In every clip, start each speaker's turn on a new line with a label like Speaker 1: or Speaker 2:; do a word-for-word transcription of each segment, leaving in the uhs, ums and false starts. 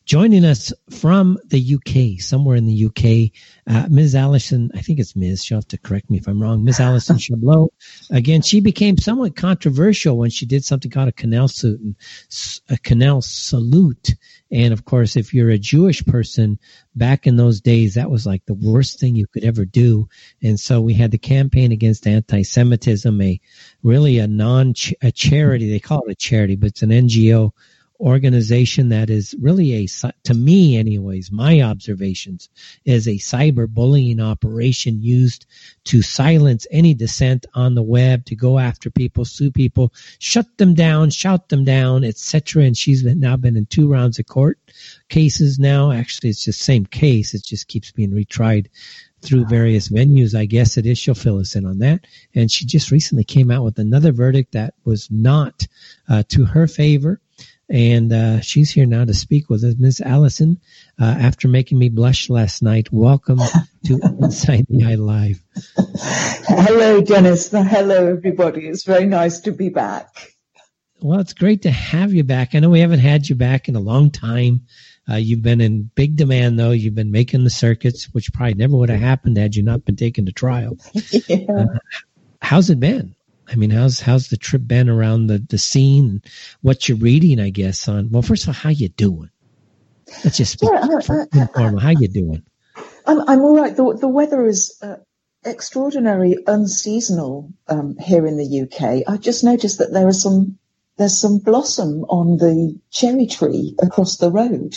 Speaker 1: joining us from the U K, somewhere in the U K, uh, Miz Alison, I think it's Miz, she'll have to correct me if I'm wrong, Miz Alison Chablot. Again, she became somewhat controversial when she did something called a canal salute, a canal salute. And of course, if you're a Jewish person back in those days, that was like the worst thing you could ever do. And so we had the campaign against anti-Semitism, a really a non a charity. They call it a charity, but it's an N G O organization that is really a, to me anyways, my observations, is a cyberbullying operation used to silence any dissent on the web, to go after people, sue people, shut them down, shout them down, et cetera. And she's been, now been in two rounds of court cases now. Actually, it's just the same case. It just keeps being retried through various venues. I guess it is. She'll fill us in on that. And she just recently came out with another verdict that was not uh, to her favor. And uh, she's here now to speak with us. Miz Alison, uh, after making me blush last night, welcome to Inside the Eye Live.
Speaker 2: Hello, Dennis. Hello, everybody. It's very nice to be back.
Speaker 1: Well, it's great to have you back. I know we haven't had you back in a long time. Uh, you've been in big demand, though. You've been making the circuits, which probably never would have happened had you not been taken to trial. Yeah. Uh, how's it been? I mean, how's how's the trip been around the, the scene? And what you're reading, I guess, on, well, first of all, how you doing? Let's just speak
Speaker 2: yeah, I, I,
Speaker 1: informal. How you doing?
Speaker 2: I'm, I'm all right. The, the weather is uh, extraordinarily unseasonal um, here in the U K. I just noticed that there are some there's some blossom on the cherry tree across the road.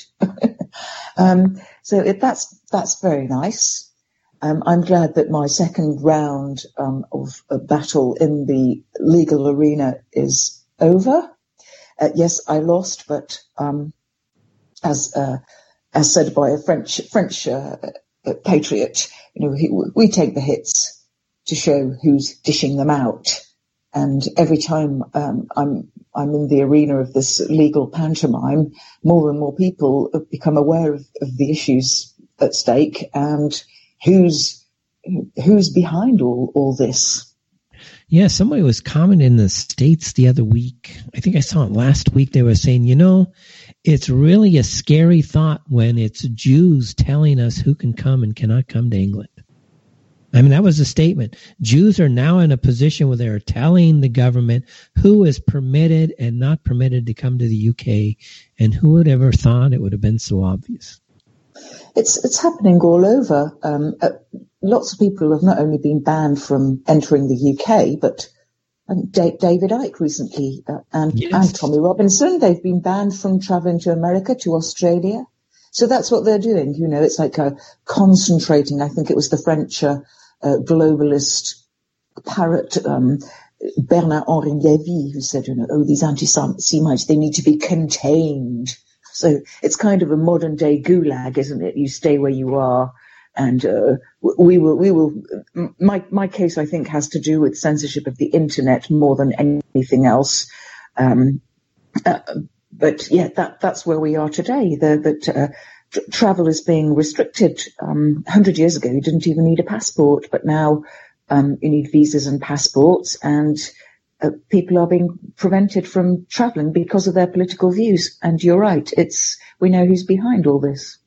Speaker 2: um, so it, that's that's very nice. Um, I'm glad that my second round um, of a battle in the legal arena is over. Uh, yes, I lost, but um, as uh, as said by a French French uh, uh, patriot, you know, he, we take the hits to show who's dishing them out. And every time um, I'm I'm in the arena of this legal pantomime, more and more people have become aware of, of the issues at stake and who's who's behind all, all this.
Speaker 1: Yeah, somebody was commenting in the States the other week. I think I saw it last week. They were saying, you know, it's really a scary thought when it's Jews telling us who can come and cannot come to England. I mean, that was a statement. Jews are now in a position where they're telling the government who is permitted and not permitted to come to the U K, and who would ever thought it would have been so obvious?
Speaker 2: It's it's happening all over. Um, uh, lots of people have not only been banned from entering the U K, but um, D- David Icke recently uh, and, yes. and Tommy Robinson, they've been banned from travelling to America, to Australia. So that's what they're doing. You know, it's like a concentrating. I think it was the French uh, uh, globalist parrot, um, Bernard-Henri Lévy, who said, you know, oh, these anti-Semites, they need to be contained. So it's kind of a modern day gulag, isn't it? You stay where you are, and uh, we will. We will. My my case, I think, has to do with censorship of the internet more than anything else. Um, uh, but yeah, that that's where we are today. The, that uh, tr- travel is being restricted. Um, a hundred years ago, you didn't even need a passport, but now um, you need visas and passports, and Uh, people are being prevented from travelling because of their political views. And you're right. It's, we know who's behind all this.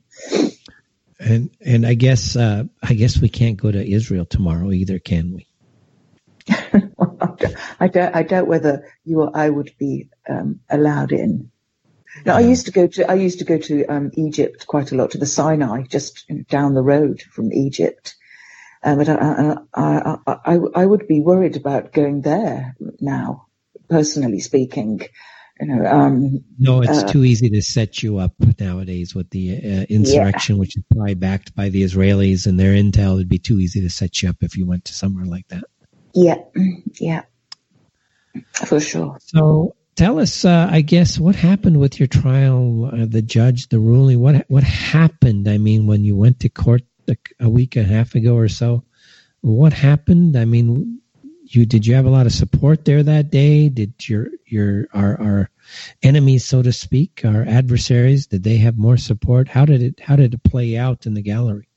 Speaker 1: and, and I guess, uh, I guess we can't go to Israel tomorrow either, can we?
Speaker 2: well, I doubt, I doubt whether you or I would be, um, allowed in. Now, I used to go to, I used to go to, um, Egypt quite a lot, to the Sinai, just you know, down the road from Egypt. Um, but I, I, I, I, I would be worried about going there now, personally speaking. You know, um,
Speaker 1: no, it's
Speaker 2: uh,
Speaker 1: too easy to set you up nowadays with the uh, insurrection, yeah. which is probably backed by the Israelis and their intel. It'd be too easy to set you up if you went to somewhere like that.
Speaker 2: Yeah, yeah, for sure.
Speaker 1: So tell us, uh, I guess, what happened with your trial, uh, the judge, the ruling. What what happened? I mean, when you went to court a, a week and a half ago or so, what happened? I mean, you did you have a lot of support there that day? Did your your our our enemies, so to speak, our adversaries, did they have more support? How did it how did it play out in the gallery?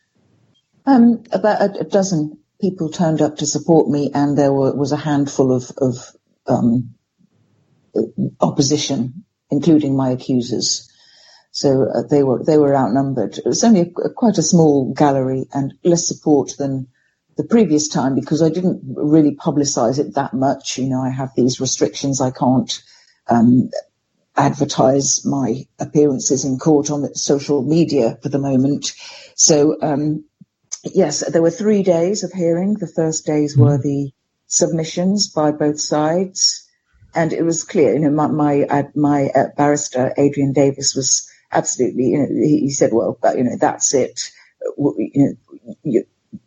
Speaker 2: Um, about a, a dozen people turned up to support me, and there were, was a handful of of um, opposition, including my accusers. So uh, they were they were outnumbered. It was only a, quite a small gallery and less support than the previous time because I didn't really publicize it that much. You know, I have these restrictions. I can't um, advertise my appearances in court on social media for the moment. So, um, yes, there were three days of hearing. The first days were the submissions by both sides. And it was clear, you know, my my, uh, my uh, barrister, Adrian Davis, was absolutely, you know, he, he said, well, but, you know, that's it. You know, you,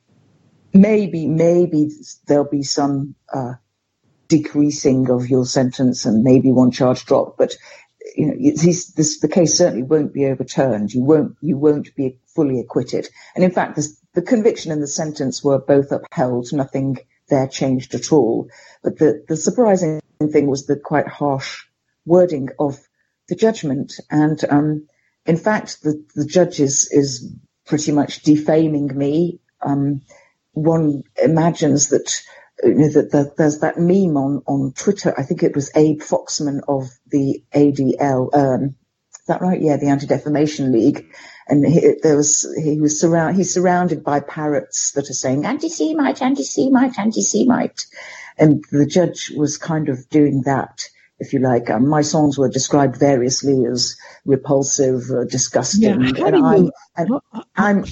Speaker 2: maybe, maybe there'll be some uh, decreasing of your sentence and maybe one charge drop, but you know, this, this, the case certainly won't be overturned. You won't, you won't be fully acquitted. And in fact, this, the conviction and the sentence were both upheld. Nothing there changed at all. But the, the surprising thing was the quite harsh wording of the judgment. And um, in fact, the, the judge is, is pretty much defaming me. Um, one imagines that, you know, that the, there's that meme on, on Twitter. I think it was Abe Foxman of the A D L. Um, is that right? Yeah, the Anti-Defamation League. And he, there was, he was surround, he's surrounded by parrots that are saying anti-Semite, anti-Semite, anti-Semite. And the judge was kind of doing that, if you like. Um, my songs were described variously as repulsive, uh, disgusting.
Speaker 1: Yeah,
Speaker 2: and I'm, and
Speaker 1: well,
Speaker 2: I'm,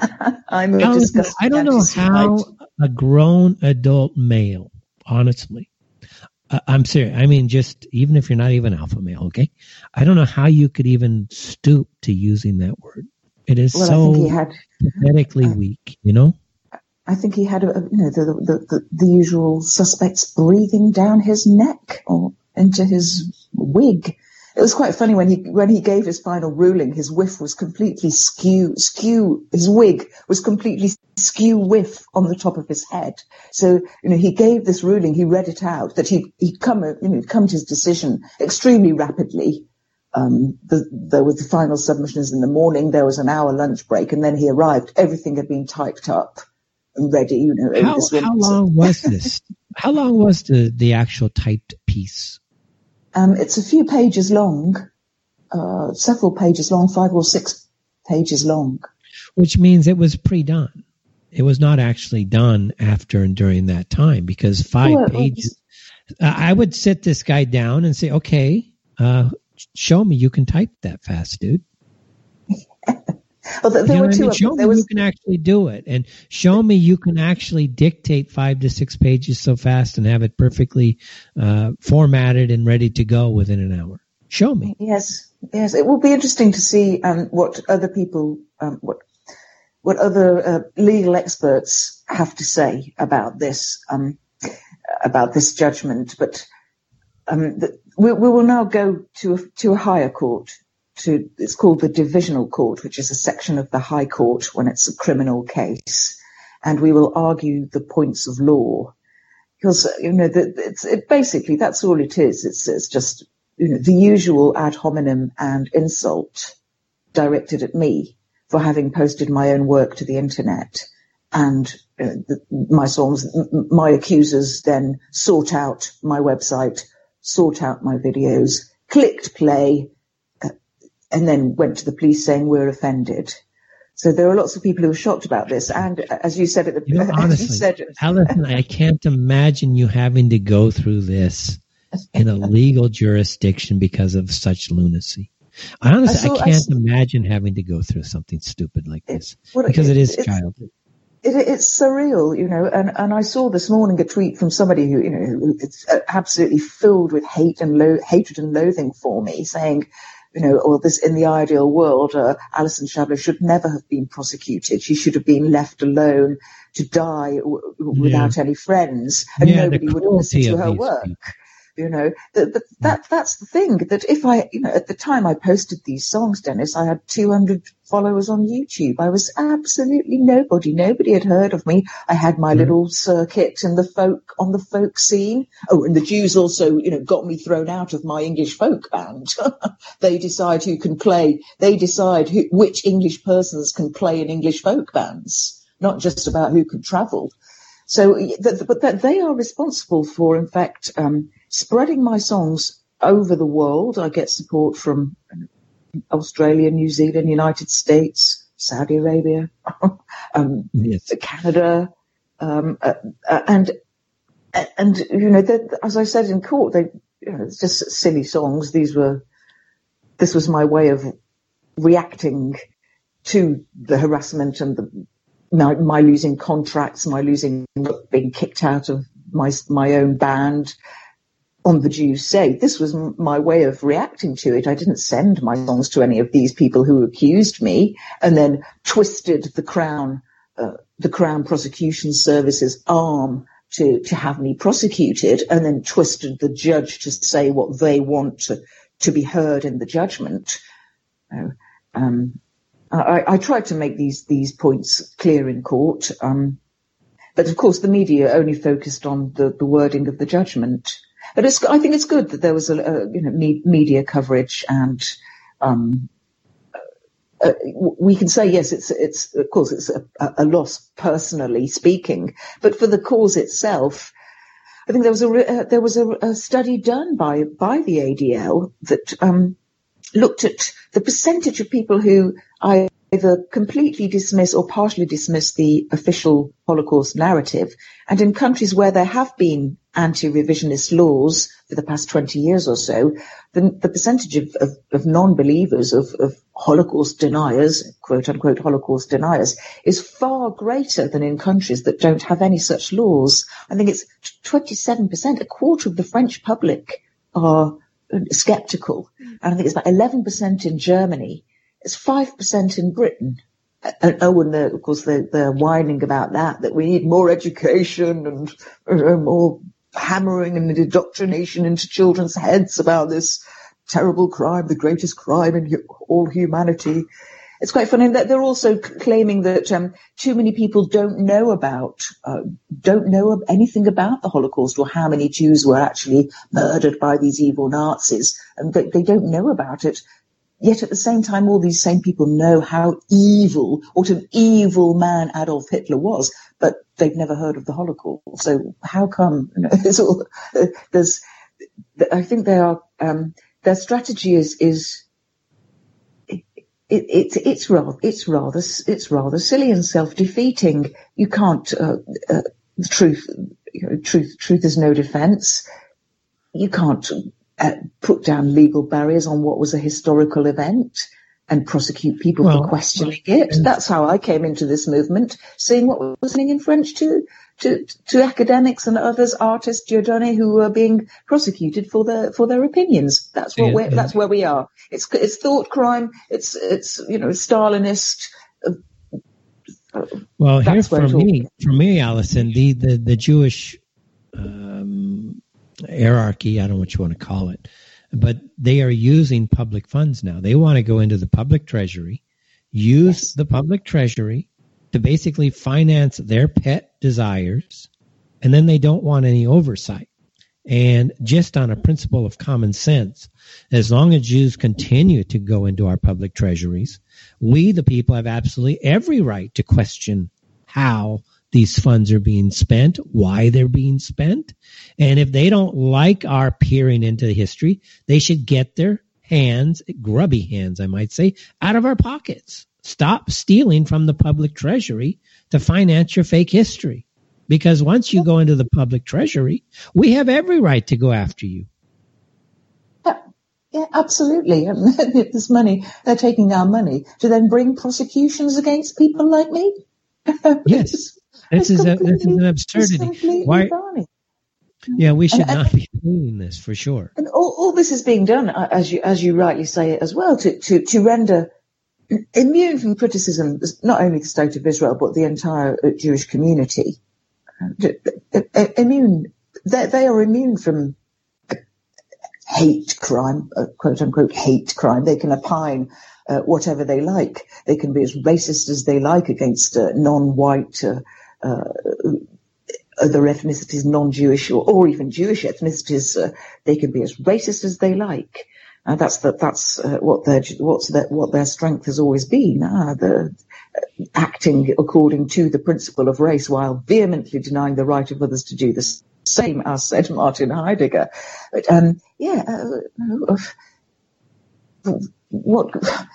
Speaker 2: I'm a
Speaker 1: Allison,
Speaker 2: disgusting
Speaker 1: I don't know how a grown adult male, honestly, uh, I'm serious. I mean, just even if you're not even alpha male, okay? I don't know how you could even stoop to using that word. It is
Speaker 2: well,
Speaker 1: so
Speaker 2: I think he had,
Speaker 1: pathetically
Speaker 2: uh,
Speaker 1: weak, you know?
Speaker 2: I think he had, a, you know, the, the, the, the usual suspects breathing down his neck or into his wig. It was quite funny when he when he gave his final ruling. His whiff was completely skew skew. His wig was completely skew whiff on the top of his head. So you know he gave this ruling. He read it out that he he'd come you know come to his decision extremely rapidly. Um, the, there were the final submissions in the morning. There was an hour lunch break, and then he arrived. Everything had been typed up and ready. You know,
Speaker 1: how, how long was this? How long was the the actual typed piece?
Speaker 2: Um, it's a few pages long, uh, several pages long, five or six pages long.
Speaker 1: Which means it was pre-done. It was not actually done after and during that time because five well, pages. Uh, I would sit this guy down and say, okay, uh, show me you can type that fast, dude.
Speaker 2: Well, there, there
Speaker 1: you know
Speaker 2: were two.
Speaker 1: I mean? Show
Speaker 2: of them.
Speaker 1: me
Speaker 2: There was...
Speaker 1: you can actually do it, and show me you can actually dictate five to six pages so fast and have it perfectly uh, formatted and ready to go within an hour. Show me.
Speaker 2: Yes, yes. It will be interesting to see um, what other people, um, what what other uh, legal experts have to say about this, um, about this judgment. But um, the, we, we will now go to a, to a higher court. To, it's called the Divisional Court, which is a section of the High Court when it's a criminal case, and we will argue the points of law because you know the, it's it basically that's all it is. It's it's just you know the usual ad hominem and insult directed at me for having posted my own work to the internet, and uh, the, my songs. My accusers then sought out my website, sought out my videos, clicked play. And then went to the police saying we're offended. So there are lots of people who are shocked about this. And as you said at the
Speaker 1: you know, honestly, you said, Allison, I can't imagine you having to go through this in a legal jurisdiction because of such lunacy. Honestly, I, saw, I can't I, imagine having to go through something stupid like this it, well, because it, it is childhood.
Speaker 2: It, it's surreal, you know. And, and I saw this morning a tweet from somebody who, you know, it's absolutely filled with hate and lo- hatred and loathing for me, saying. You know, or this in the ideal world, uh, Alison Chablot should never have been prosecuted. She should have been left alone to die w- without yeah. any friends, and yeah, nobody would have listened to her work. People. You know, the, the, that that's the thing. That if I, you know, at the time I posted these songs, Dennis, I had two hundred followers on YouTube. I was absolutely nobody. Nobody had heard of me. I had my mm. little circuit in the folk on the folk scene. Oh, and the Jews also, you know, got me thrown out of my English folk band. They decide who can play. They decide who, which English persons can play in English folk bands, not just about who can travel. So, th- but that they are responsible for, in fact, um, spreading my songs over the world. I get support from Australia, New Zealand, United States, Saudi Arabia, um, yes. Canada, um, uh, uh, and and you know, as I said in court, they you know, it's just silly songs. These were this was my way of reacting to the harassment and the my, my losing contracts, my losing being kicked out of my my own band. On the Jews' Say, this was m- my way of reacting to it. I didn't send my songs to any of these people who accused me and then twisted the Crown, uh, the Crown Prosecution Service's arm to, to have me prosecuted, and then twisted the judge to say what they want to, to be heard in the judgment. Uh, um, I, I tried to make these, these points clear in court. Um, but of course the media only focused on the, the wording of the judgment. But it's, I think it's good that there was a, a you know me, media coverage, and um, uh, we can say yes, it's it's of course it's a, a loss personally speaking, but for the cause itself, I think there was a uh, there was a, a study done by by the A D L that um, looked at the percentage of people who either completely dismiss or partially dismiss the official Holocaust narrative, and in countries where there have been anti-revisionist laws for the past twenty years or so, the, the percentage of, of, of non-believers, of, of Holocaust deniers, quote-unquote Holocaust deniers, is far greater than in countries that don't have any such laws. I think it's twenty-seven percent, a quarter of the French public are sceptical. And I think it's about eleven percent in Germany. It's five percent in Britain. And, oh, and of course they're, they're whining about that, that we need more education and uh, more hammering and indoctrination into children's heads about this terrible crime, the greatest crime in all humanity. It's quite funny that they're also claiming that um, too many people don't know about, uh, don't know anything about the Holocaust or how many Jews were actually murdered by these evil Nazis, and they, they don't know about it. Yet at the same time, all these same people know how evil, what an evil man Adolf Hitler was, but they've never heard of the Holocaust. So how come? You know, it's all, uh, there's, I think they are, um, their strategy is is it, it, it's it's rather it's rather it's rather silly and self-defeating. You can't uh, uh, truth you know, truth truth is no defense. You can't uh, put down legal barriers on what was a historical event and prosecute people well, for questioning well, it. That's how I came into this movement, seeing what was happening in French too. To, to academics and others, artists, Dieudonné, who were being prosecuted for their for their opinions. That's what yeah, we're, yeah. that's where we are. It's it's thought crime. It's it's you know Stalinist. Uh,
Speaker 1: well, here for me, for me, Alison, the the the Jewish um, hierarchy, I don't know what you want to call it, but they are using public funds now. They want to go into the public treasury, use yes. the public treasury to basically finance their pet desires, and then they don't want any oversight. And just on a principle of common sense, as long as Jews continue to go into our public treasuries, we, the people, have absolutely every right to question how these funds are being spent, why they're being spent. And if they don't like our peering into history, they should get their hands, grubby hands, I might say, out of our pockets. Stop stealing from the public treasury to finance your fake history. Because once you go into the public treasury, we have every right to go after you.
Speaker 2: Yeah, yeah, absolutely. This money, they're taking our money to then bring prosecutions against people like me.
Speaker 1: Yes, this is a, this is an absurdity. Why? Yeah, we should and, not and, be doing this for sure.
Speaker 2: And all, all this is being done, as you as you rightly say it as well, to to to render immune from criticism, not only the state of Israel, but the entire Jewish community. Immune, they, they are immune from hate crime, uh, quote unquote hate crime. They can opine uh, whatever they like. They can be as racist as they like against uh, non-white, uh, uh, other ethnicities, non-Jewish or, or even Jewish ethnicities. Uh, they can be as racist as they like. Uh, that's the, that's uh, what their what's their, what their strength has always been. Ah, the uh, acting according to the principle of race while vehemently denying the right of others to do the same, as said Martin Heidegger. But um, yeah, uh, what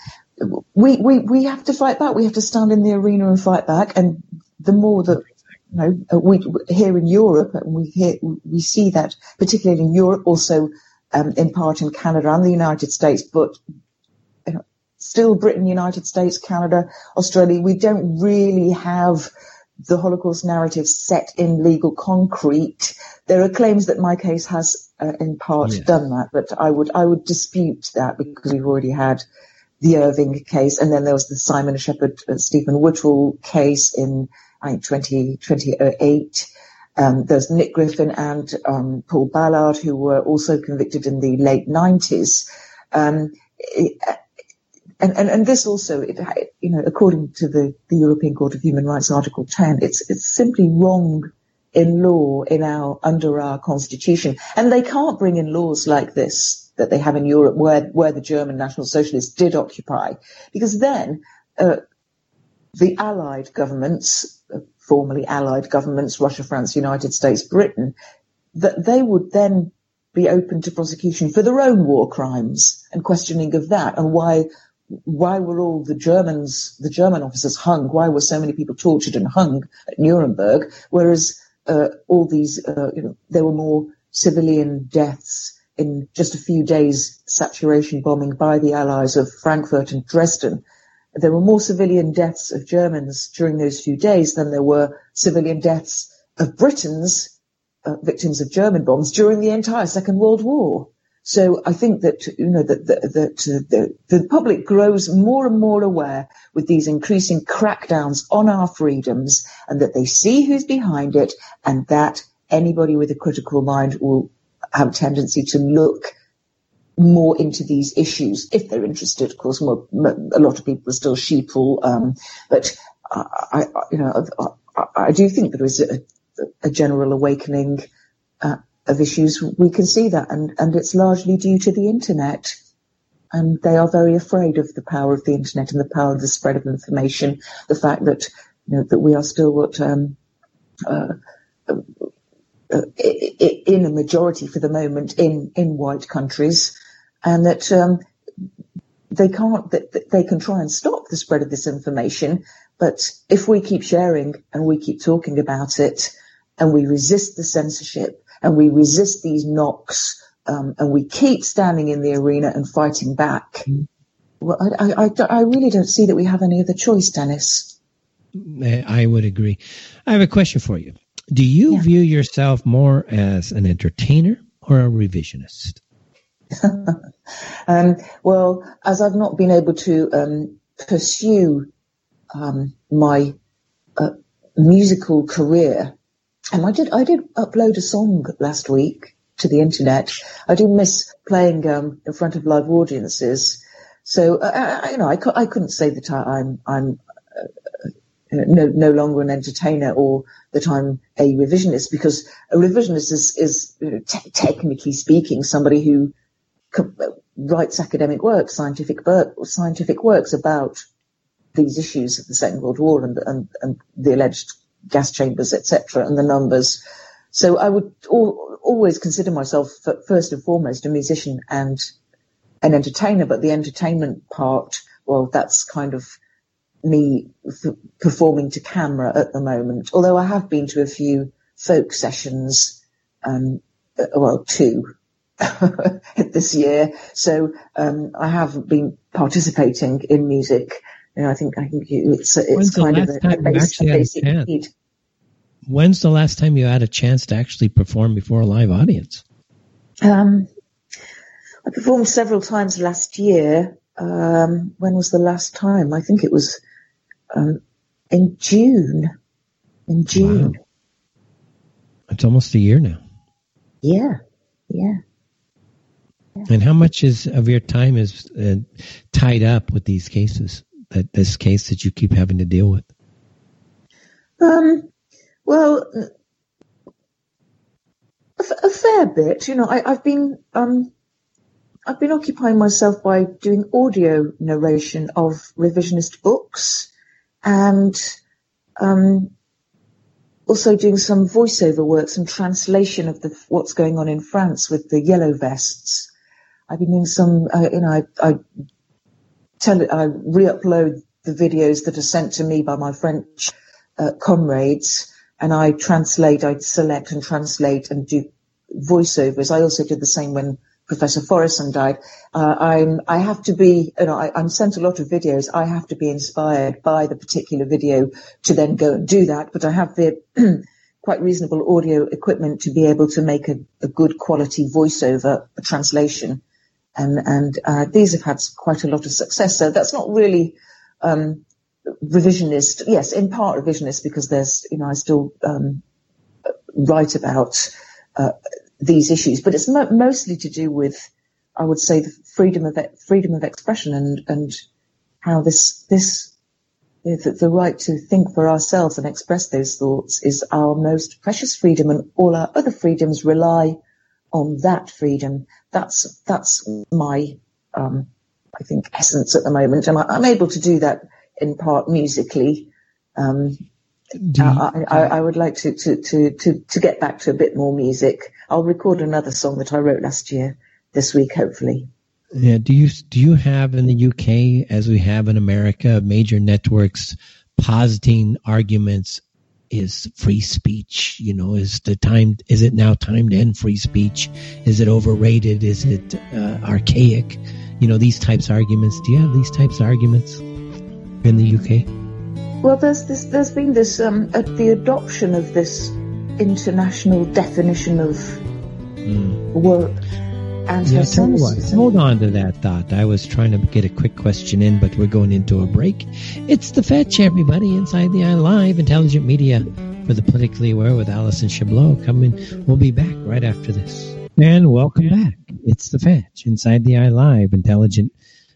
Speaker 2: we, we, we have to fight back. We have to stand in the arena and fight back. And the more that, you know, we here in Europe, and we hear, we see that particularly in Europe, also um, in part in Canada and the United States, but you know, still Britain, United States, Canada, Australia, we don't really have the Holocaust narrative set in legal concrete. There are claims that my case has uh, in part yes. done that, but I would I would dispute that because we've already had the Irving case, and then there was the Simon Shepherd, uh, Stephen Woodall case in I think twenty, twenty oh eight. Um, there's Nick Griffin and um, Paul Ballard, who were also convicted in the late nineties. Um, it, And, and, and this also, it, you know, according to the, the European Court of Human Rights, Article ten, it's it's simply wrong in law in our under our constitution, and they can't bring in laws like this that they have in Europe, where where the German National Socialists did occupy, because then uh, the Allied governments, uh, formerly Allied governments, Russia, France, United States, Britain, that they would then be open to prosecution for their own war crimes and questioning of that, and why. Why were all the Germans, the German officers hung? Why were so many people tortured and hung at Nuremberg? Whereas uh, all these, uh, you know, there were more civilian deaths in just a few days, saturation bombing by the Allies of Frankfurt and Dresden. There were more civilian deaths of Germans during those few days than there were civilian deaths of Britons, uh, victims of German bombs, during the entire Second World War. So I think that, you know, that, that, that uh, the, the public grows more and more aware with these increasing crackdowns on our freedoms, and that they see who's behind it, and that anybody with a critical mind will have a tendency to look more into these issues if they're interested. Of course, more, a lot of people are still sheeple, um, but I, I, you know, I, I do think there is a, a general awakening uh, of issues. We can see that, and, and it's largely due to the internet. And they are very afraid of the power of the internet and the power of the spread of information. The fact that, you know, that we are still what, um, uh, uh, in a majority for the moment in, in white countries, and that, um, they can't, that they can try and stop the spread of this information. But if we keep sharing and we keep talking about it, and we resist the censorship, and we resist these knocks, um, and we keep standing in the arena and fighting back, well, I, I, I, I really don't see that we have any other choice, Dennis.
Speaker 1: I would agree. I have a question for you. Do you yeah. view yourself more as an entertainer or a revisionist?
Speaker 2: um, well, as I've not been able to um, pursue um, my uh, musical career, and I did, I did upload a song last week to the internet. I do miss playing um, in front of live audiences. So, uh, I, you know, I, I couldn't say that I, I'm, I'm uh, no, no longer an entertainer, or that I'm a revisionist, because a revisionist is, is you know, te- technically speaking, somebody who co- writes academic work, scientific work, scientific works about these issues of the Second World War and, and, and the alleged gas chambers, et cetera, and the numbers. So I would al- always consider myself f- first and foremost a musician and an entertainer, but the entertainment part, well, that's kind of me f- performing to camera at the moment. Although I have been to a few folk sessions, um, uh, well, two this year. So um, I have been participating in music. You know, I think I think it's it's kind of a, a, base, a basic need.
Speaker 1: When's the last time you had a chance to actually perform before a live audience?
Speaker 2: Um, I performed several times last year. Um, when was the last time? I think it was um, in June. In June. Wow.
Speaker 1: It's almost a year now.
Speaker 2: Yeah, yeah. yeah.
Speaker 1: And how much is of your time is uh, tied up with these cases? That this case that you keep having to deal with?
Speaker 2: Um, well, a, a fair bit. You know, I, I've been um, I've been occupying myself by doing audio narration of revisionist books, and um, also doing some voiceover work, some translation of the what's going on in France with the yellow vests. I've been doing some, uh, you know, I. I tele- I re-upload the videos that are sent to me by my French uh, comrades, and I translate, I select and translate and do voiceovers. I also did the same when Professor Forreston died. Uh, I'm, I have to be, you know, I, I'm sent a lot of videos. I have to be inspired by the particular video to then go and do that. But I have the quite reasonable audio equipment to be able to make a, a good quality voiceover a translation. And, and, uh, these have had quite a lot of success. So that's not really, um, revisionist. Yes, in part revisionist because there's, you know, I still, um, write about, uh, these issues, but it's mo- mostly to do with, I would say, the freedom of e- freedom of expression and and how this this you know, the, the right to think for ourselves and express those thoughts is our most precious freedom, and all our other freedoms rely on that freedom. That's that's my um, I think essence at the moment, and I, I'm able to do that in part musically. Um, You, I, I, I would like to, to, to, to, to get back to a bit more music. I'll record another song that I wrote last year this week, hopefully.
Speaker 1: Yeah. Do you do you have in the U K, as we have in America, major networks positing arguments? Is free speech, you know, is the time? Is it now time to end free speech? Is it overrated? Is it uh, archaic? You know, these types of arguments. Do you have these types of arguments in the U K?
Speaker 2: Well, there's this. There's been this um, uh, the adoption of this international definition of mm. work.
Speaker 1: Yeah, tell me what. Hold on to that thought. I was trying to get a quick question in, but we're going into a break. It's the Fetch, everybody, inside the Eye Live, intelligent media for the politically aware with Alison Chablot. Coming, we'll be back right after this. And welcome back. It's the Fetch, inside the Eye Live, intelligent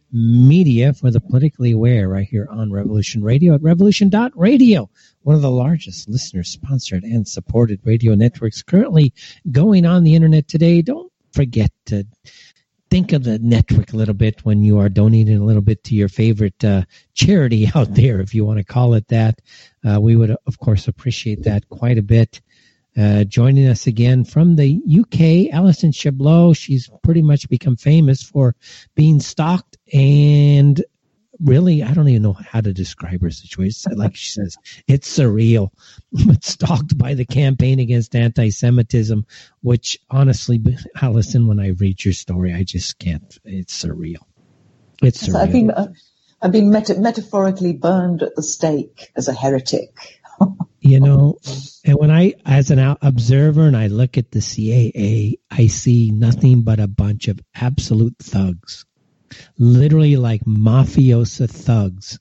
Speaker 1: media for the politically aware, right here on Revolution Radio at revolution dot radio, one of the largest listener-sponsored and supported radio networks currently going on the internet today. Don't forget to think of the network a little bit when you are donating a little bit to your favorite uh, charity out there, if you want to call it that. Uh, we would, of course, appreciate that quite a bit. Uh, joining us again from the U K, Alison Chablot. She's pretty much become famous for being stalked and really, I don't even know how to describe her situation. Like she says, it's surreal, but stalked by the campaign against anti-Semitism, which honestly, Alison, when I read your story, I just can't. It's surreal. It's surreal.
Speaker 2: So I've been, uh, I've been meta- metaphorically burned at the stake as a heretic.
Speaker 1: You know, and when I, as an observer, and I look at the C A A, I see nothing but a bunch of absolute thugs, literally like mafiosa thugs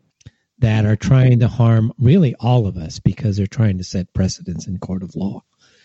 Speaker 1: that are trying to harm really all of us because they're trying to set precedents in court of law.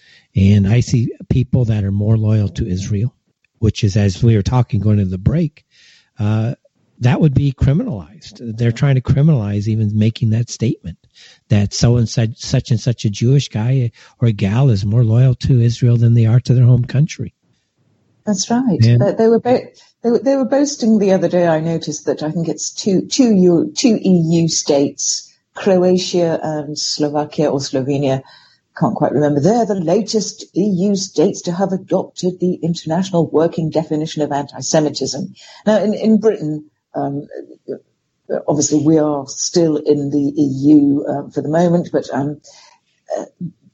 Speaker 1: And I see people that are more loyal to Israel, which is, as we were talking going to the break, uh, that would be criminalized. They're trying to criminalize even making that statement that so and such, such and such a Jewish guy or gal is more loyal to Israel than they are to their home country.
Speaker 2: That's right. And, they, they were bo- they were they were boasting the other day. I noticed that I think it's two two U, two E U states, Croatia and Slovakia or Slovenia. Can't quite remember. They're the latest E U states to have adopted the international working definition of anti-Semitism. Now, in in Britain. Um, obviously, we are still in the E U uh, for the moment, but um, uh,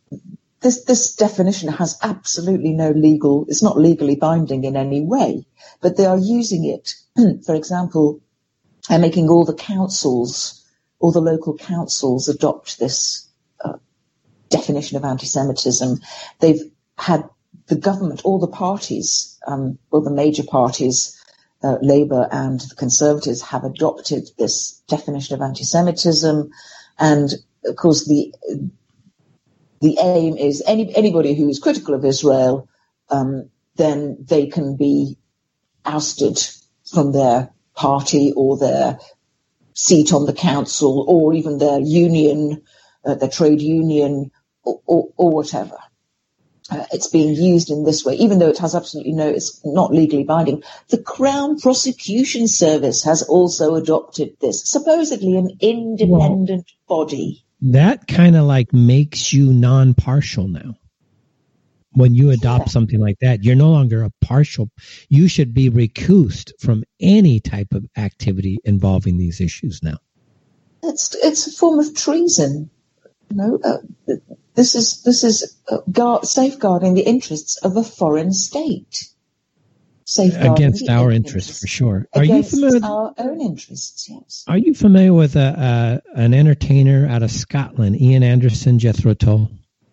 Speaker 2: this this definition has absolutely no legal. It's not legally binding in any way. But they are using it, for example, and making all the councils, all the local councils, adopt this uh, definition of anti-Semitism. They've had the government, all the parties, um, well, the major parties. Uh, Labour and the Conservatives have adopted this definition of anti-Semitism, and of course the the aim is any anybody who is critical of Israel, um, then they can be ousted from their party or their seat on the council or even their union, uh, their trade union, or, or, or whatever. Uh, it's being used in this way, even though it has absolutely no, it's not legally binding. The Crown Prosecution Service has also adopted this, supposedly an independent well, body.
Speaker 1: That kind of like makes you non-partial now. when you adopt
Speaker 2: Yeah.
Speaker 1: something like that, you're no longer a partial. You should be recused from any type of activity involving these issues now.
Speaker 2: It's it's a form of treason. You know, uh, this is this is uh, guard, safeguarding the interests of a foreign state. Safeguarding
Speaker 1: Against
Speaker 2: the
Speaker 1: our
Speaker 2: interests
Speaker 1: interests, for sure. Are you
Speaker 2: Against
Speaker 1: familiar?
Speaker 2: our own interests, yes.
Speaker 1: Are you familiar with a, a an entertainer out of Scotland, Ian Anderson, Jethro Tull?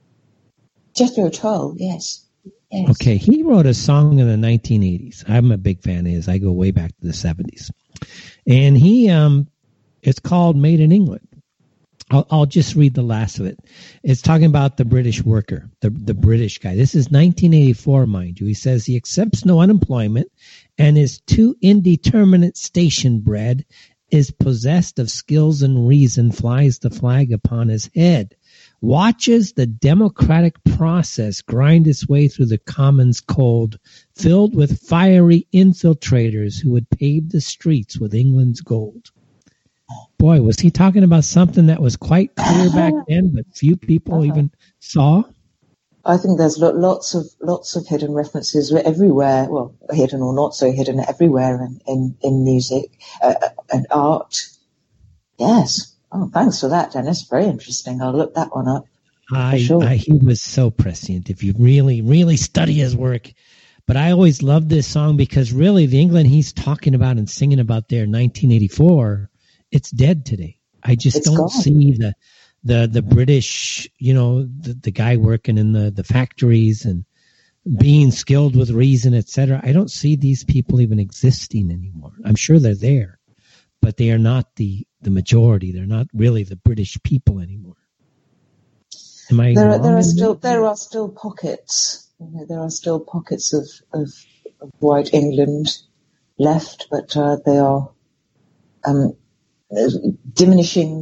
Speaker 2: Jethro Tull, yes. yes.
Speaker 1: Okay, he wrote a song in the nineteen eighties. I'm a big fan of his. I go way back to the seventies, and he um, it's called "Made in England." I'll, I'll just read the last of it. It's talking about the British worker, the the British guy. This is nineteen eighty-four, mind you. He says he accepts no unemployment and is too indeterminate station bred, is possessed of skills and reason, flies the flag upon his head, watches the democratic process grind its way through the Commons cold, filled with fiery infiltrators who would pave the streets with England's gold. Boy, was he talking about something that was quite clear back then, but few people uh-huh. even saw?
Speaker 2: I think there's lots of lots of hidden references everywhere. Well, hidden or not so hidden, everywhere in in, in music uh, and art. Yes. Oh, thanks for that, Dennis. Very interesting. I'll look that one up.
Speaker 1: I,
Speaker 2: sure.
Speaker 1: I he was so prescient. If you really, really study his work. But I always loved this song because really, the England he's talking about and singing about there, nineteen eighty-four. It's dead today. I just
Speaker 2: it's
Speaker 1: don't
Speaker 2: gone.
Speaker 1: see the the the British, you know, the, the guy working in the, the factories and being skilled with reason, et cetera. I don't see these people even existing anymore. I'm sure they're there, but they are not the, the majority. They're not really the British people anymore. Am I
Speaker 2: there
Speaker 1: wrong
Speaker 2: are, there are still
Speaker 1: that?
Speaker 2: there are still pockets. You know, there are still pockets of, of, of white England left, but uh, they are um, diminishing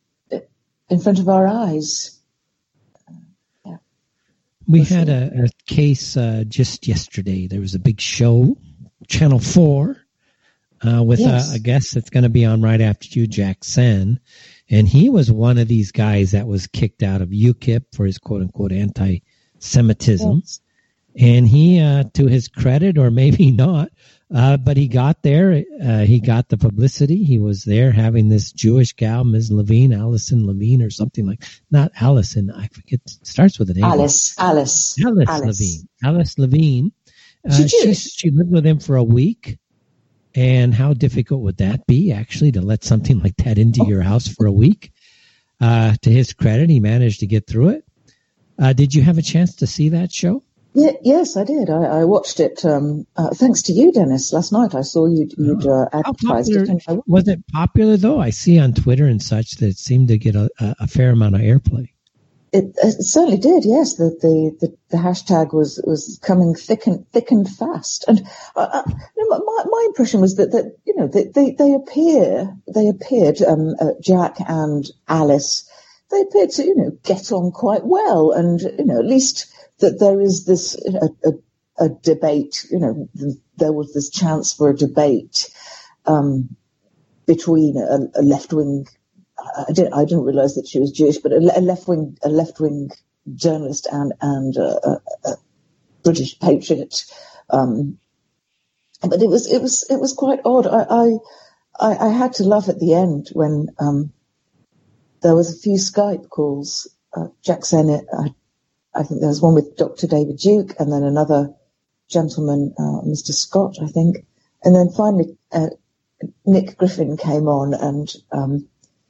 Speaker 2: in front of our eyes. Uh, yeah.
Speaker 1: We had a, a case uh, just yesterday. There was a big show, Channel four, uh, with
Speaker 2: yes.
Speaker 1: a, a guest that's going to be on right after you, Jack Sen. And he was one of these guys that was kicked out of UKIP for his quote-unquote anti-Semitism. Yes. And he, uh, to his credit, or maybe not, uh, but he got there. Uh, he got the publicity. He was there having this Jewish gal, Miz Levine, Allison Levine, or something like, not Allison, I forget, it starts with an A.
Speaker 2: Alice, Alice.
Speaker 1: Alice,
Speaker 2: Alice.
Speaker 1: Levine. Alice Levine. Uh,
Speaker 2: she,
Speaker 1: she, she lived with him for a week. And how difficult would that be, actually, to let something like that into oh. your house for a week? Uh, to his credit, he managed to get through it. Uh, did you have a chance to see that show?
Speaker 2: Yeah, yes, I did. I, I watched it. Um, uh, thanks to you, Dennis. Last night I saw you'd, you'd uh, advertised
Speaker 1: popular,
Speaker 2: it. And I,
Speaker 1: was it popular, though? I see on Twitter and such that it seemed to get a, a fair amount of airplay.
Speaker 2: It, it certainly did. Yes, the, the the the hashtag was was coming thick and thick and fast. And uh, my my impression was that that you know they they, they appear they appeared um, uh, Jack and Alice. They appeared to you know get on quite well, and you know at least that there is this a, a, a debate. You know there was this chance for a debate um, between a, a left wing. I didn't, I didn't realize that she was Jewish, but a, a left-wing, a left-wing journalist and, and a, a, a British patriot. Um, but it was, it was, it was quite odd. I, I, I had to laugh at the end when, um, there was a few Skype calls. Uh, Jack Sennett, I, I think there was one with Doctor David Duke and then another gentleman, uh, Mister Scott, I think. And then finally, uh, Nick Griffin came on and, um,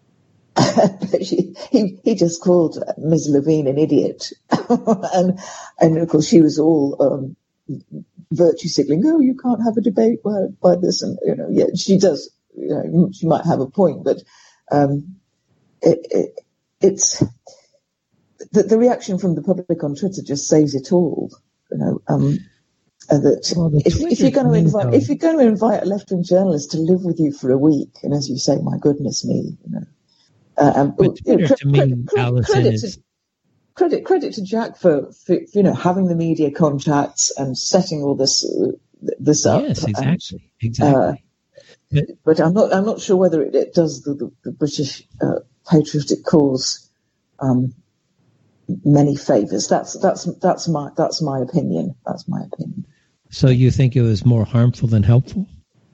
Speaker 2: he, he he just called Miz Levine an idiot, and and of course she was all um, virtue signaling. Oh, you can't have a debate by, by this, and you know, yeah, she does. You know, she might have a point, but um, it, it, it's the, the reaction from the public on Twitter just says it all. You know, um, uh, that
Speaker 1: well,
Speaker 2: if, if you're going to invite though. if you're going to invite a left-wing journalist to live with you for a week, and as you say, my goodness me, you know. Uh, um,
Speaker 1: but Twitter,
Speaker 2: you know,
Speaker 1: to me,
Speaker 2: credit,
Speaker 1: Allison
Speaker 2: credit,
Speaker 1: is...
Speaker 2: to, credit credit to Jack for, for you know having the media contacts and setting all this uh, this up.
Speaker 1: Yes, exactly,
Speaker 2: and,
Speaker 1: exactly.
Speaker 2: Uh, but, but I'm not I'm not sure whether it, it does the, the, the British uh, patriotic cause um, many favours. That's that's that's my that's my opinion. That's my opinion.
Speaker 1: So you think it was more harmful than helpful?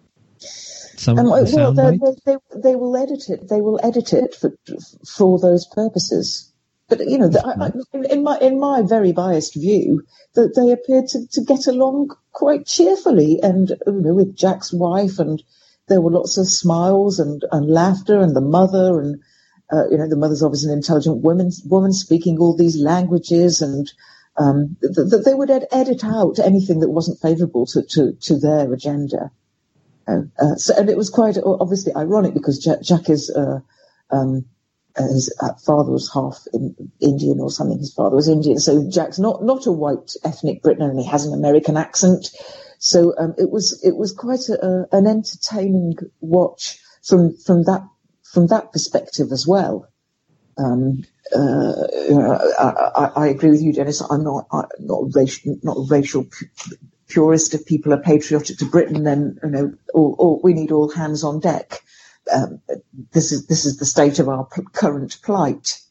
Speaker 1: Some
Speaker 2: um,
Speaker 1: the
Speaker 2: well, they,
Speaker 1: they,
Speaker 2: they they will edit it. They will edit it for for those purposes. But you know, the, I, I, in my in my very biased view, that they appeared to, to get along quite cheerfully, and you know, with Jack's wife, and there were lots of smiles and, and laughter, and the mother, and uh, you know, the mother's obviously an intelligent woman, woman speaking all these languages, and um, that th- they would ed- edit out anything that wasn't favourable to, to, to their agenda. Uh, uh, so, and it was quite obviously ironic because Jack, Jack is. Uh, um, Uh, his uh, father was half in, Indian or something. His father was Indian, so Jack's not, not a white ethnic Briton, and he has an American accent. So um, it was it was quite a, a, an entertaining watch from from that from that perspective as well. Um, uh, you know, I, I, I agree with you, Dennis. I'm not I, not a racial not a racial purist. If people are patriotic to Britain, then you know, all, all, we need all hands on deck. Um, this is this is the state of our p- current plight.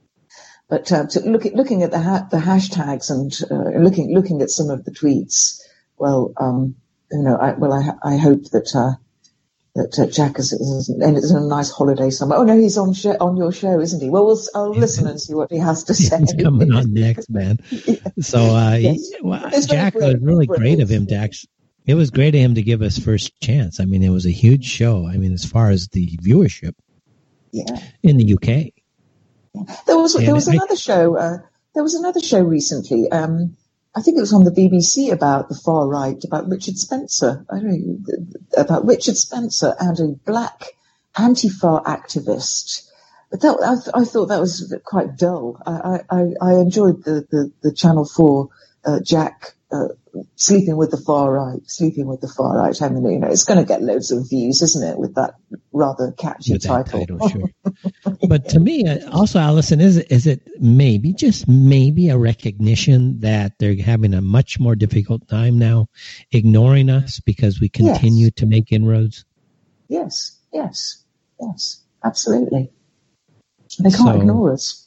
Speaker 2: But uh, to look at, looking at the ha- the hashtags and uh, looking looking at some of the tweets, well, um, you know, I, well, I, I hope that uh, that uh, Jack is, is and it's a nice holiday somewhere. Oh no, he's on sh- on your show, isn't he? Well, we'll I'll listen and see what he has to say.
Speaker 1: He's coming on next, man. Yeah. So uh, yes. he, well, Jack was really great of him to actually. It was great of him to give us first chance. I mean, it was a huge show. I mean, as far as the viewership,
Speaker 2: yeah,
Speaker 1: in the U K,
Speaker 2: yeah. there was
Speaker 1: and
Speaker 2: there was
Speaker 1: I,
Speaker 2: another show. Uh, there was another show recently. Um, I think it was on the B B C about the far right, about Richard Spencer. I don't know, about Richard Spencer and a black Antifa activist. But that, I, I thought that was quite dull. I, I, I enjoyed the, the, the Channel four uh, Jack. Uh, sleeping with the far right, sleeping with the far right. I mean, you know, it's going to get loads of views, isn't it, with that rather catchy
Speaker 1: with that
Speaker 2: title?
Speaker 1: title sure. But to me, also, Alison, is is it maybe, just maybe, a recognition that they're having a much more difficult time now ignoring us because we continue yes. to make inroads?
Speaker 2: Yes, yes, yes, absolutely. They can't so, ignore us.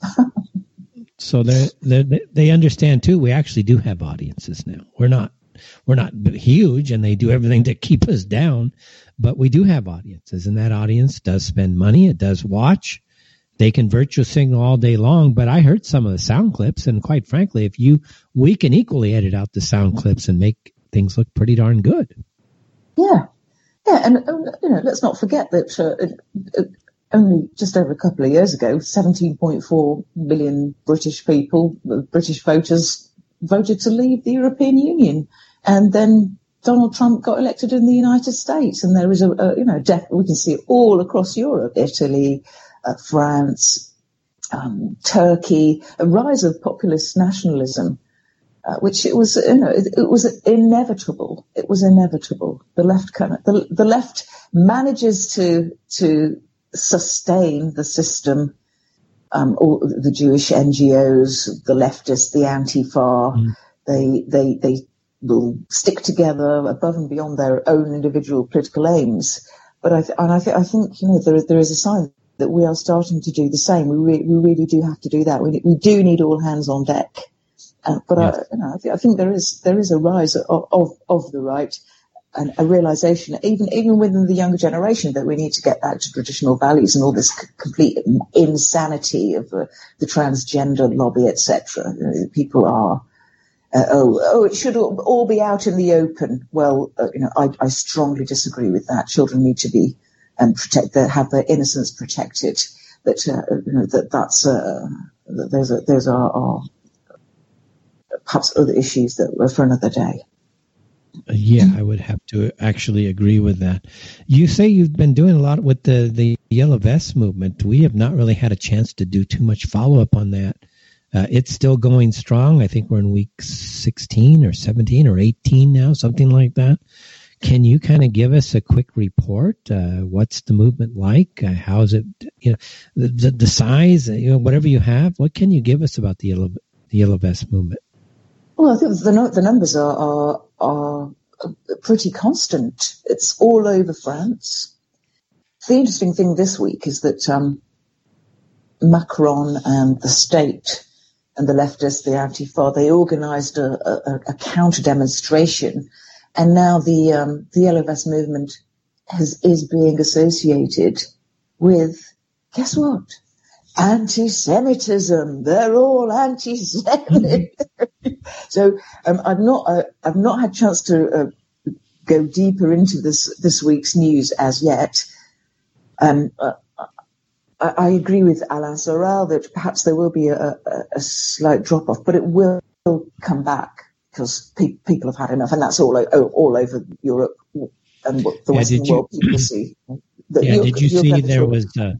Speaker 1: So they they they understand too. We actually do have audiences now. We're not we're not huge, and they do everything to keep us down, but we do have audiences, and that audience does spend money. It does watch. They can virtue signal all day long. But I heard some of the sound clips, and quite frankly, if you we can equally edit out the sound clips and make things look pretty darn good.
Speaker 2: Yeah, yeah, and you know, let's not forget that. Uh, it, it, Only just over a couple of years ago, seventeen point four million British people, British voters, voted to leave the European Union, and then Donald Trump got elected in the United States. And there is a, a you know, def- we can see it all across Europe, Italy, uh, France, um, Turkey, a rise of populist nationalism, uh, which it was, you know, it, it was inevitable. It was inevitable. The left, kind of, the, the left manages to to sustain the system, um, all the Jewish N G Os, the leftists, the Antifa, mm. they they they will stick together above and beyond their own individual political aims. But I th- and I, th- I think you know there there is a sign that we are starting to do the same. We re- we really do have to do that. We we do need all hands on deck. Uh, but yes. I, you know, I, th- I think there is there is a rise of of, of the right. And a realization, even even within the younger generation, that we need to get back to traditional values and all this c- complete insanity of uh, the transgender lobby, et cetera. You know, people are, uh, oh, oh, it should all, all be out in the open. Well, uh, you know, I, I strongly disagree with that. Children need to be um, protect, uh, have their innocence protected. That uh, you know that that's uh, that those are those are, are perhaps other issues that were for another day.
Speaker 1: Yeah, I would have to actually agree with that. You say you've been doing a lot with the, the Yellow Vest movement. We have not really had a chance to do too much follow-up on that. Uh, it's still going strong. I think we're in week sixteen or seventeen or eighteen now, something like that. Can you kind of give us a quick report? Uh, what's the movement like? Uh, how is it, you know, the, the, the size, you know, whatever you have? What can you give us about the Yellow, the Yellow Vest movement?
Speaker 2: Well, I think the, the numbers are, are are pretty constant. It's all over France. The interesting thing this week is that um, Macron and the state and the leftists, the Antifa, they organised a, a, a counter demonstration, and now the um, the Yellow Vest movement has, is being associated with, guess what? Anti-Semitism. They're all anti-Semitic. So um, I've not uh, I've not had a chance to uh, go deeper into this this week's news as yet. Um, uh, I, I agree with Alain Soral that perhaps there will be a, a, a slight drop off, but it will come back because pe- people have had enough, and that's all o- all over Europe and the
Speaker 1: yeah,
Speaker 2: Western
Speaker 1: you,
Speaker 2: world. People see. That
Speaker 1: yeah,
Speaker 2: you're,
Speaker 1: did you see there was? Uh,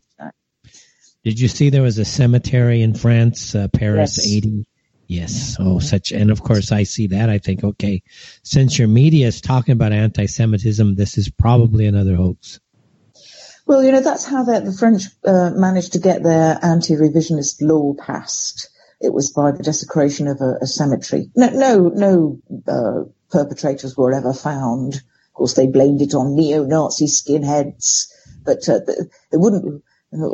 Speaker 1: Did you see there was a cemetery in France, uh, Paris
Speaker 2: yes.
Speaker 1: eighty? Yes. Oh, such. And of course, I see that. I think, okay, since your media is talking about anti-Semitism, this is probably another hoax.
Speaker 2: Well, you know, that's how the, the French uh, managed to get their anti-revisionist law passed. It was by the desecration of a, a cemetery. No, no, no uh, perpetrators were ever found. Of course, they blamed it on neo-Nazi skinheads, but uh, it wouldn't.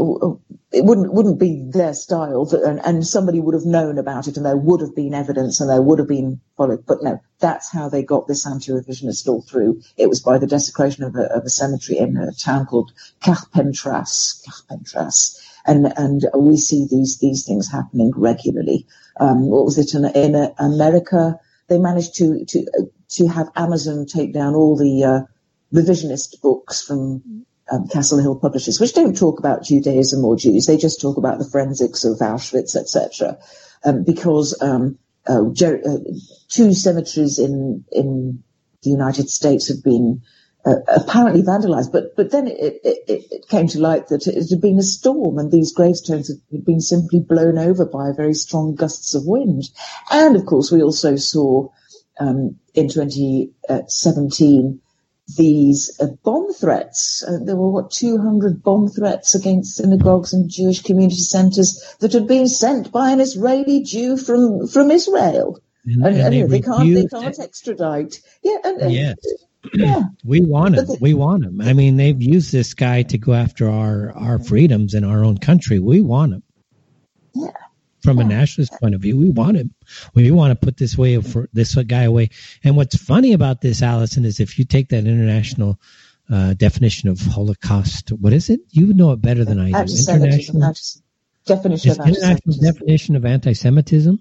Speaker 2: It wouldn't wouldn't be their style, that, and, and somebody would have known about it, and there would have been evidence, and there would have been followed. But no, that's how they got this anti-revisionist law through. It was by the desecration of a, of a cemetery in a town called Carpentras, Carpentras, and and we see these these things happening regularly. Um, what was it in, in uh, America? They managed to to to have Amazon take down all the uh, revisionist books from Um, Castle Hill Publishers, which don't talk about Judaism or Jews. They just talk about the forensics of Auschwitz, et cetera. Um, because um, uh, Jer- uh, two cemeteries in in the United States had been uh, apparently vandalized, but but then it, it, it came to light that it had been a storm, and these gravestones had been simply blown over by very strong gusts of wind. And of course, we also saw um, in twenty seventeen. These uh, bomb threats. Uh, there were, what, two hundred bomb threats against synagogues and Jewish community centres that had been sent by an Israeli Jew from, from Israel. And, and, and they, they can't they can't extradite. Yeah, and, and,
Speaker 1: yes.
Speaker 2: yeah.
Speaker 1: We want him.
Speaker 2: They,
Speaker 1: we want him. I mean, they've used this guy to go after our, our freedoms in our own country. We want him.
Speaker 2: Yeah.
Speaker 1: From a nationalist point of view, we want him. We want to put this way for this guy away. And what's funny about this, Allison, is if you take that international uh, definition of Holocaust, what is it? You would know it better than I do.
Speaker 2: International anti- definition of
Speaker 1: international definition of anti-Semitism.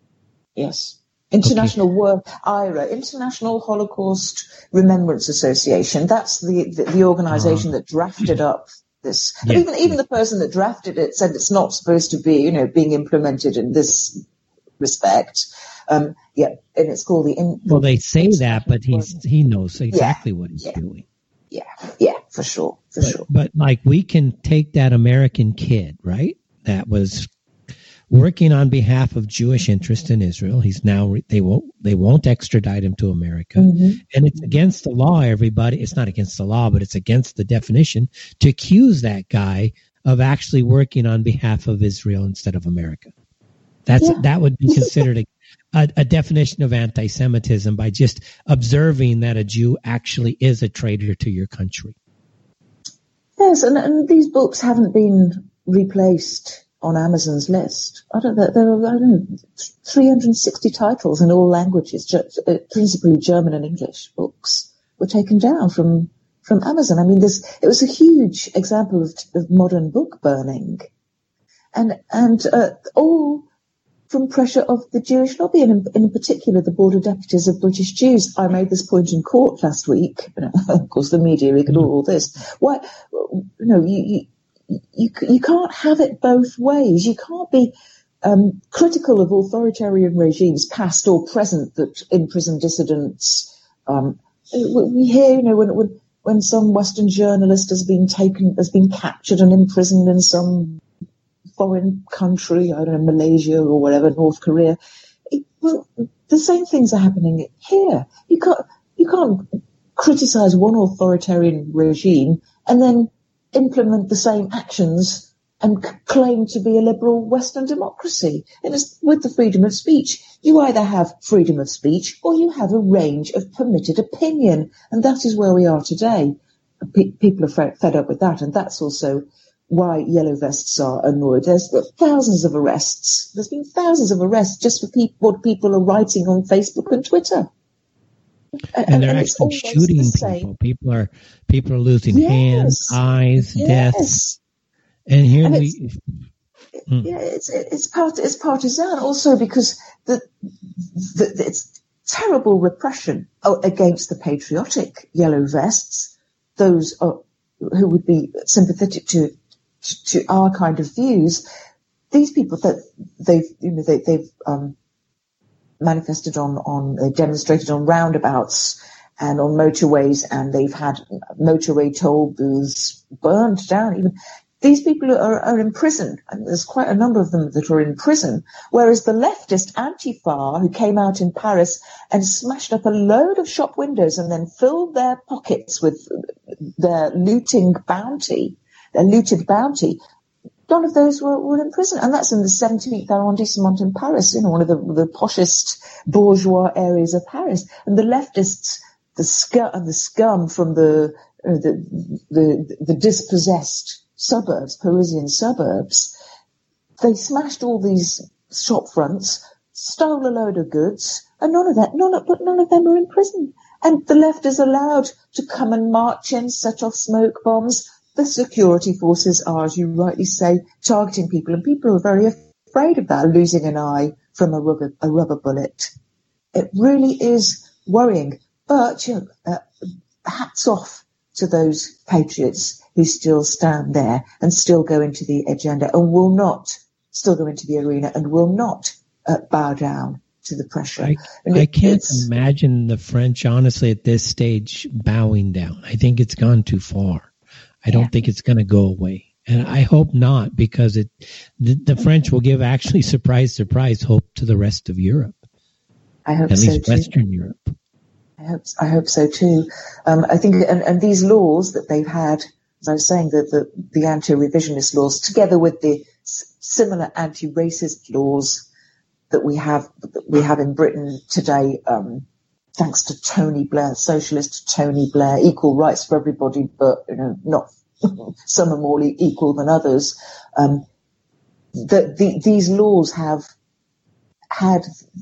Speaker 2: Yes. International okay. War I R A, International Holocaust Remembrance Association. That's the the, the organisation uh, that drafted up this. Yeah. Even even the person that drafted it said it's not supposed to be, you know, being implemented in this respect. Um, yeah, and it's called the. In,
Speaker 1: well, they say that, but he's he knows exactly yeah. what he's
Speaker 2: yeah.
Speaker 1: doing.
Speaker 2: Yeah, yeah, for sure, for
Speaker 1: but,
Speaker 2: sure.
Speaker 1: But like, we can take that American kid, right? That was working on behalf of Jewish interest in Israel. He's now they won't they won't extradite him to America, mm-hmm. and it's against the law. Everybody, it's not against the law, but it's against the definition to accuse that guy of actually working on behalf of Israel instead of America. That's yeah. that would be considered a, a, a definition of anti-Semitism by just observing that a Jew actually is a traitor to your country.
Speaker 2: Yes, and, and these books haven't been replaced on Amazon's list. I don't know, there are, I don't know, three hundred sixty titles in all languages, principally German and English books, were taken down from, from Amazon. I mean, this, it was a huge example of, of modern book burning. And, and, uh, all from pressure of the Jewish lobby, and in, in particular the Board of Deputies of British Jews. I made this point in court last week. Of course, the media ignored all this. Why, you know, you, you, you, you can't have it both ways. You can't be um, critical of authoritarian regimes, past or present, that imprison dissidents. Um, we hear, you know, when, when when some Western journalist has been taken, has been captured and imprisoned in some foreign country, I don't know, Malaysia or whatever, North Korea. It, well, the same things are happening here. You can't, you can't criticize one authoritarian regime and then implement the same actions and c- claim to be a liberal Western democracy. And it's with the freedom of speech. You either have freedom of speech or you have a range of permitted opinion. And that is where we are today. P- people are fed, fed up with that. And that's also why yellow vests are annoyed. There's thousands of arrests. There's been thousands of arrests just for people, what people are writing on Facebook and Twitter.
Speaker 1: And, and they're and actually shooting people. People are people are losing yes. hands, eyes, yes. deaths. And here and we,
Speaker 2: it's, mm. yeah, it's it's part it's partisan also because the, the it's terrible repression against the patriotic yellow vests. Those are, who would be sympathetic to, to to our kind of views. These people that they've you know they, they've um, manifested on on they demonstrated on roundabouts and on motorways, and they've had motorway toll booths burned down. Even these people are, are in prison, and there's quite a number of them that are in prison. Whereas the leftist Antifa, who came out in Paris and smashed up a load of shop windows and then filled their pockets with their looting bounty, their looted bounty, none of those were, were in prison. And that's in the seventeenth arrondissement in Paris, you know, one of the, the poshest bourgeois areas of Paris. And the leftists, the scum, and the scum from the, uh, the, the, the dispossessed suburbs, Parisian suburbs, they smashed all these shop fronts, stole a load of goods, and none of that, none of, but none of them are in prison. And the left is allowed to come and march in, set off smoke bombs. The security forces are, as you rightly say, targeting people, and people are very afraid of that, losing an eye from a rubber, a rubber bullet. It really is worrying. But, you know, uh, hats off to those patriots who still stand there and still go into the agenda and will not, still go into the arena and will not uh, bow down to the pressure.
Speaker 1: I, I can't imagine the French, honestly, at this stage, bowing down. I think it's gone too far. I don't yeah. think it's going to go away. And I hope not, because it the, the French will give actually surprise, surprise hope to the rest of Europe.
Speaker 2: I hope
Speaker 1: At
Speaker 2: so
Speaker 1: least
Speaker 2: too. Western
Speaker 1: Europe.
Speaker 2: I hope, I hope so too. Um, I think, and, and these laws that they've had, as I was saying, the, the, the anti-revisionist laws, together with the s- similar anti-racist laws that we have, that we have in Britain today, um, thanks to Tony Blair, socialist Tony Blair, equal rights for everybody, but, you know, not, some are more equal than others. Um, that the, these laws have had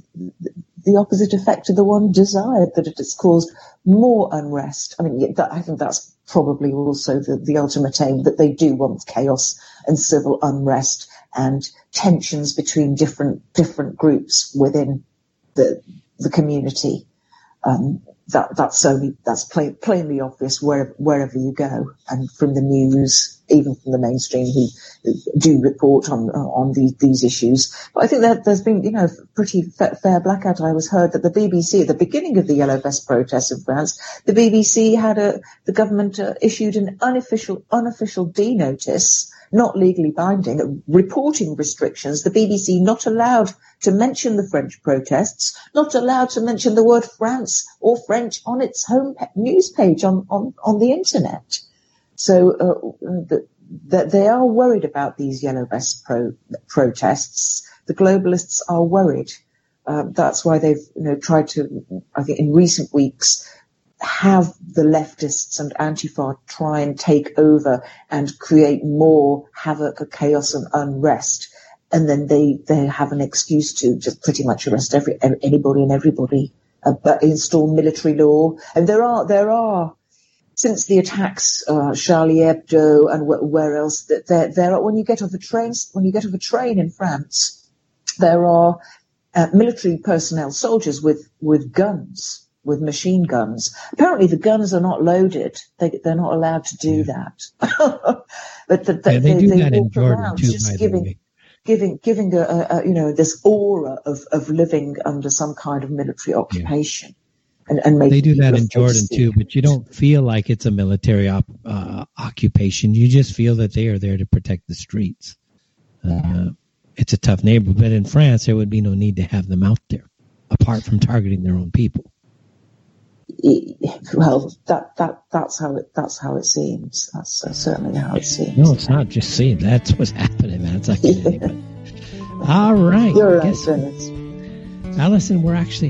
Speaker 2: the opposite effect to the one desired, that it has caused more unrest. I mean, that, I think that's probably also the, the ultimate aim, that they do want chaos and civil unrest and tensions between different different groups within the the community. Um, that that's only that's plain, plainly obvious wherever wherever you go, and from the news, even from the mainstream, who do report on on these these issues. But I think that there's been, you know, pretty fair blackout. I was heard that the B B C at the beginning of the Yellow Vest protests in France, the B B C had a the government uh, issued an unofficial unofficial D notice, not legally binding, reporting restrictions. The B B C not allowed to mention the French protests, not allowed to mention the word France or French on its home pe- news page on, on, on the internet. So uh, the, the, they are worried about these Yellow Vest pro- protests. The globalists are worried. Uh, that's why they've, you know, tried to, I think in recent weeks, have the leftists and Antifa try and take over and create more havoc, chaos and unrest. And then they, they have an excuse to just pretty much arrest every, anybody and everybody, uh, but install military law. And there are, there are, since the attacks, uh, Charlie Hebdo and wh- where else, that there, there are, when you get off a train, when you get off a train in France, there are uh, military personnel, soldiers with, with guns. With machine guns. Apparently the guns are not loaded. They, they're not allowed to do that. but the, the,
Speaker 1: yeah, they,
Speaker 2: they
Speaker 1: do
Speaker 2: they
Speaker 1: that
Speaker 2: walk
Speaker 1: in Jordan
Speaker 2: around
Speaker 1: too,
Speaker 2: just
Speaker 1: by
Speaker 2: giving,
Speaker 1: the way.
Speaker 2: giving, giving a, a, a, you know, this aura of, of living under some kind of military occupation. Yeah. And, and making
Speaker 1: they do that in Jordan
Speaker 2: thirsty.
Speaker 1: too, but you don't feel like it's a military op, uh, occupation. You just feel that they are there to protect the streets. Yeah. Uh, it's a tough neighborhood, but in France, there would be no need to have them out there, apart from targeting their own people.
Speaker 2: Well, that that that's how it that's how it seems. That's uh, certainly how it seems.
Speaker 1: No, it's not just seems. That's what's happening, man. It's like yeah. All right.
Speaker 2: You're right, Dennis.
Speaker 1: Alison, we're actually